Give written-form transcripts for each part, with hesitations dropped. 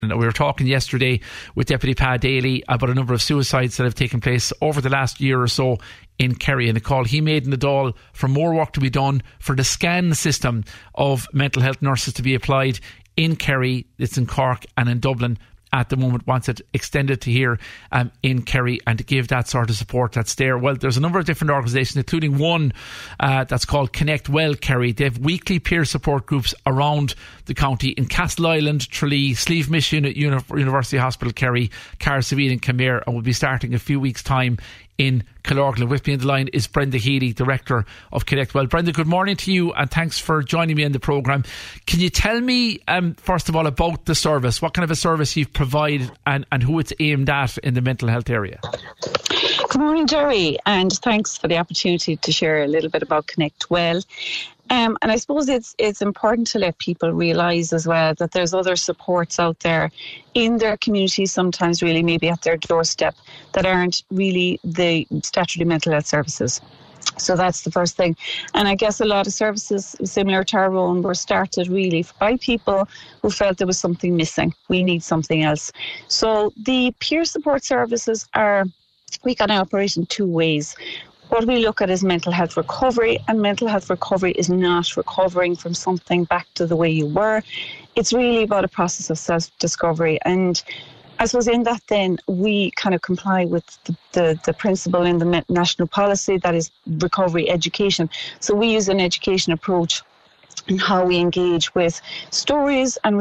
We were talking yesterday with Deputy Pat Daly about a number of suicides that have taken place over the last year or so in Kerry, and a call he made in the Dáil for more work to be done for the scan system of mental health nurses to be applied in Kerry. It's in Cork and in Dublin at the moment, wants it extended to here in Kerry, and to give that sort of support that's there. Well, there's a number of different organisations, including one that's called Connect Well Kerry. They have weekly peer support groups around the county in Castleisland, Tralee, Slieve Mission at University Hospital Kerry, Carsaville and Camere, and will be starting in a few weeks' time in Killorglin. With me on the line is Brenda Healy, Director of Connect Well. Brenda, good morning to you, and thanks for joining me in the programme. Can you tell me, first of all, about the service, what kind of a service you provide and who it's aimed at in the mental health area? Good morning, Jerry, and thanks for the opportunity to share a little bit about Connect Well. And I suppose it's important to let people realise as well that there's other supports out there in their community, sometimes really maybe at their doorstep, that aren't really the statutory mental health services. So that's the first thing. And I guess a lot of services similar to our own were started really by people who felt there was something missing. We need something else. So the peer support services we can operate in two ways. What we look at is mental health recovery, and mental health recovery is not recovering from something back to the way you were. It's really about a process of self-discovery. And I suppose in that then we kind of comply with the principle in the national policy, that is recovery education. So we use an education approach in how we engage with stories and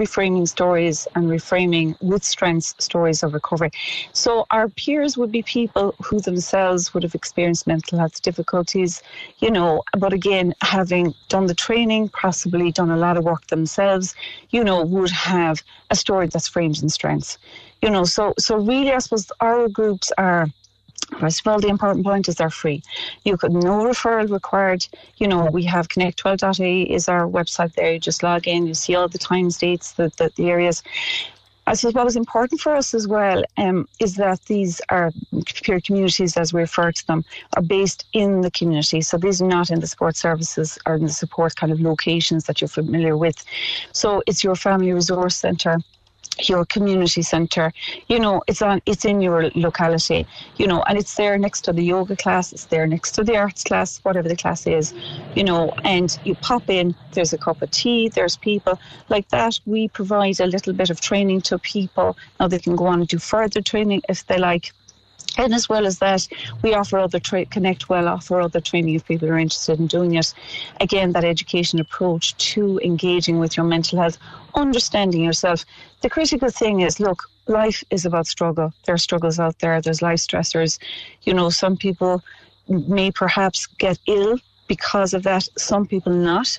reframing with strengths stories of recovery. So our peers would be people who themselves would have experienced mental health difficulties, but again, having done the training, possibly done a lot of work themselves, would have a story that's framed in strengths. So really I suppose our groups are, first of all, the important point is they're free. You could no referral required. We have connect12.ie is our website there. You just log in, you see all the times, dates, the areas. I suppose what is important for us as well is that these are peer communities, as we refer to them, are based in the community. So these are not in the support services or in the support kind of locations that you're familiar with. So it's your family resource centre, your community centre, it's in your locality, and it's there next to the yoga class, it's there next to the arts class, whatever the class is, and you pop in, there's a cup of tea, there's people like that. We provide a little bit of training to people. Now they can go on and do further training if they like. And as well as that, we offer Connect Well offer other training if people are interested in doing it. Again, that education approach to engaging with your mental health, understanding yourself. The critical thing is, look, life is about struggle. There are struggles out there. There's life stressors. Some people may perhaps get ill because of that. Some people not.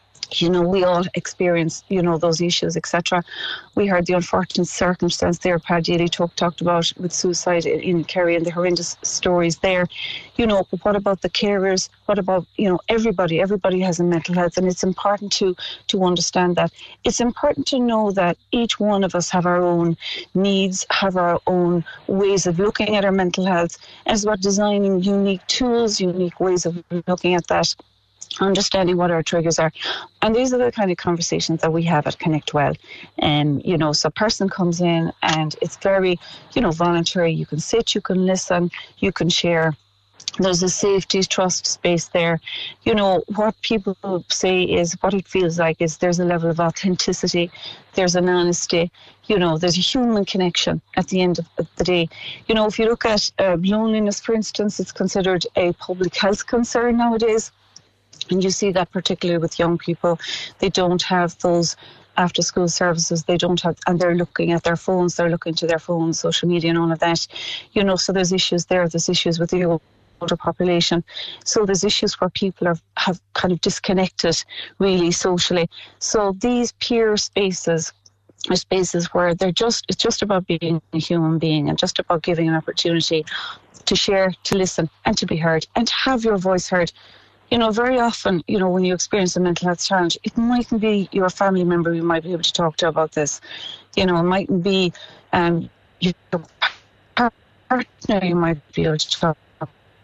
We all experience, those issues, etc. We heard the unfortunate circumstance there Pat Daly talked about with suicide in Kerry and the horrendous stories there. But what about the carers? What about, everybody? Everybody has a mental health, and it's important to understand that. It's important to know that each one of us have our own needs, have our own ways of looking at our mental health, and it's about designing unique tools, unique ways of looking at that, understanding what our triggers are. And these are the kind of conversations that we have at Connect Well. So a person comes in and it's very, voluntary. You can sit, you can listen, you can share. There's a safety, trust space there. What people say is what it feels like is there's a level of authenticity, there's an honesty, there's a human connection at the end of the day. If you look at loneliness, for instance, it's considered a public health concern nowadays. And you see that particularly with young people. They don't have those after school services, and they're looking at their phones, they're looking to their phones, social media and all of that. So there's issues there, there's issues with the older population. So there's issues where people have kind of disconnected really socially. So these peer spaces are spaces where it's just about being a human being and just about giving an opportunity to share, to listen and to be heard and to have your voice heard. Very often, when you experience a mental health challenge, it mightn't be your family member you might be able to talk to about this. It mightn't be your partner you might be able to talk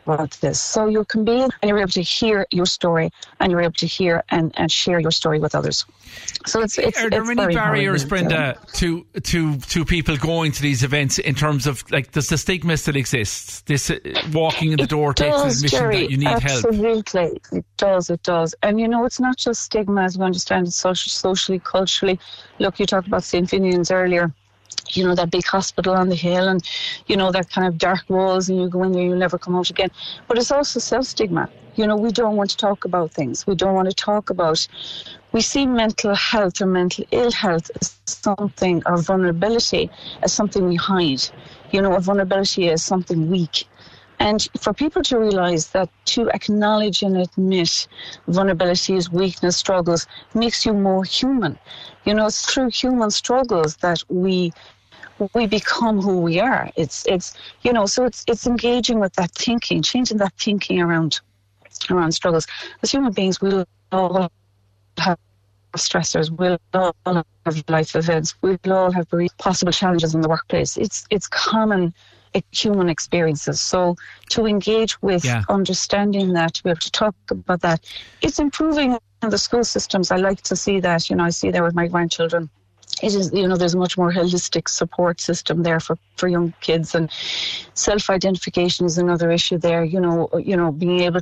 about this. So you can be in, and you're able to hear your story, and you're able to hear and share your story with others. So it's are there many barriers, Brenda, to people going to these events in terms of, like, does the stigma still exist? This walking in the door takes an admission, Jerry, that you need help. Absolutely, it does. And it's not just stigma as we understand it socially, culturally. Look, you talked about St. Finian's earlier. That big hospital on the hill, and that kind of dark walls, and you go in there, you'll never come out again. But it's also self-stigma. We don't want to talk about things. We don't want to talk about. We see mental health or mental ill health as something, or vulnerability as something we hide. A vulnerability as something weak. And for people to realise that to acknowledge and admit vulnerabilities, weakness, struggles makes you more human. It's through human struggles that we become who we are. It's engaging with that thinking, changing that thinking around struggles. As human beings, we'll all have stressors, we'll all have life events, we'll all have possible challenges in the workplace. It's common human experiences. So to engage with understanding that, to be able to talk about that, it's improving in the school systems. I like to see that. I see that with my grandchildren. It is, there's a much more holistic support system there for young kids, and self-identification is another issue there. Being able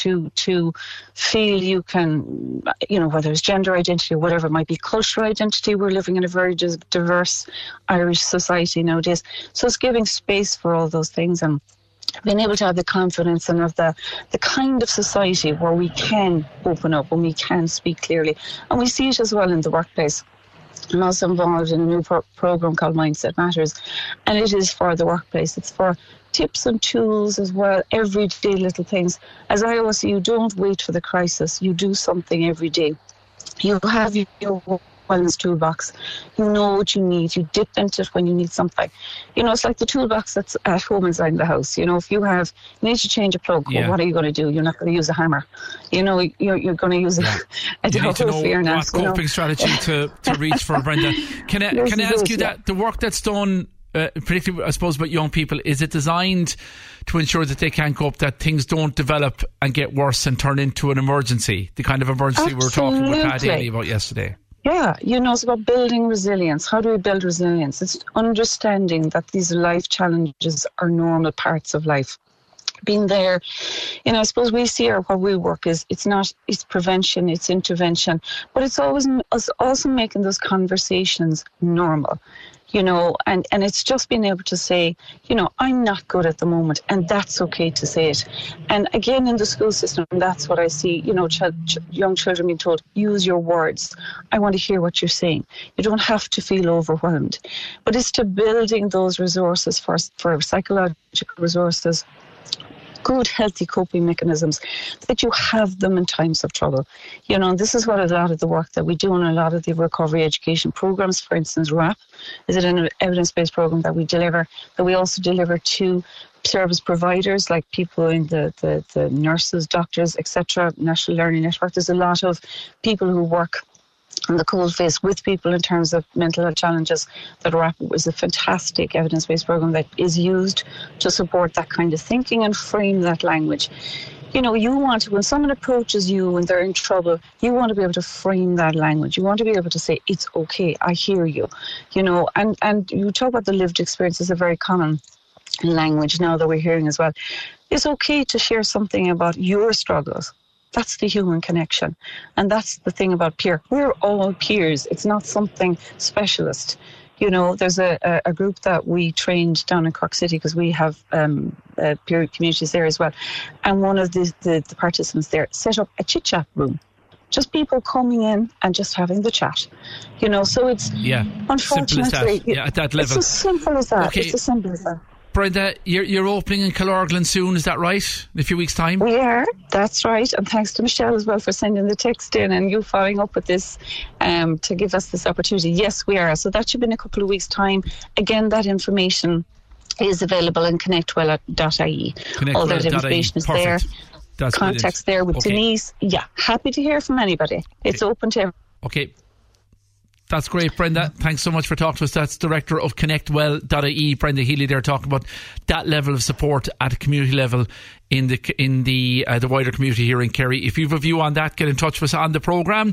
to feel you can, whether it's gender identity or whatever it might be, cultural identity. We're living in a very diverse Irish society nowadays, so it's giving space for all those things and being able to have the confidence and of the kind of society where we can open up and we can speak clearly, and we see it as well in the workplace. I'm also involved in a new program called Mindset Matters, and it is for the workplace. It's for tips and tools as well, everyday little things. As I always say, you don't wait for the crisis. You do something every day. You have your wellness toolbox. You know what you need. You dip into it when you need something. It's like the toolbox that's at home inside the house. If you need to change a plug, well, what are you going to do? You're not going to use a hammer. You're going to use a You need to know what coping strategy to reach for, Brenda. Can I ask you that the work that's done, particularly, I suppose, about young people, is it designed to ensure that they can cope, that things don't develop and get worse and turn into an emergency, the kind of emergency we were talking with Pat Daly about yesterday? Yeah, it's about building resilience. How do we build resilience? It's understanding that these life challenges are normal parts of life. Being there, I suppose we see what we work is, it's prevention, it's intervention, but it's always us also making those conversations normal. And it's just being able to say, I'm not good at the moment, and that's okay to say it. And again, in the school system, that's what I see, young children being told, use your words. I want to hear what you're saying. You don't have to feel overwhelmed. But it's to building those resources for psychological resources, good, healthy coping mechanisms, that you have them in times of trouble. And this is what a lot of the work that we do in a lot of the recovery education programs, for instance, RAP, is it an evidence-based program that we deliver, that we also deliver to service providers like people in the nurses, doctors, etc., National Learning Network. There's a lot of people who work on the cold face with people in terms of mental health challenges. That RAP is a fantastic evidence-based program that is used to support that kind of thinking and frame that language. You want to, when someone approaches you when they're in trouble, you want to be able to frame that language. You want to be able to say, it's okay, I hear you. And you talk about the lived experience is a very common language now that we're hearing as well. It's okay to share something about your struggles. That's the human connection. And that's the thing about peer. We're all peers. It's not something specialist. There's a group that we trained down in Cork City, because we have peer communities there as well. And one of the participants there set up a chit-chat room. Just people coming in and just having the chat. So it's, unfortunately, at that level. It's as simple as that. Okay. It's as simple as that. Brenda, you're opening in Killorglin soon, is that right? In a few weeks' time? We are, that's right. And thanks to Michelle as well for sending the text in, and you following up with this to give us this opportunity. Yes, we are. So that should be in a couple of weeks' time. Again, that information is available in connectwell.ie. All that information is there. That's contacts there with Denise. Yeah, happy to hear from anybody. It's open to everyone. Okay. That's great, Brenda. Thanks so much for talking to us. That's Director of ConnectWell.ie, Brenda Healy there, talking about that level of support at a community level in the wider community here in Kerry. If you have a view on that, get in touch with us on the programme.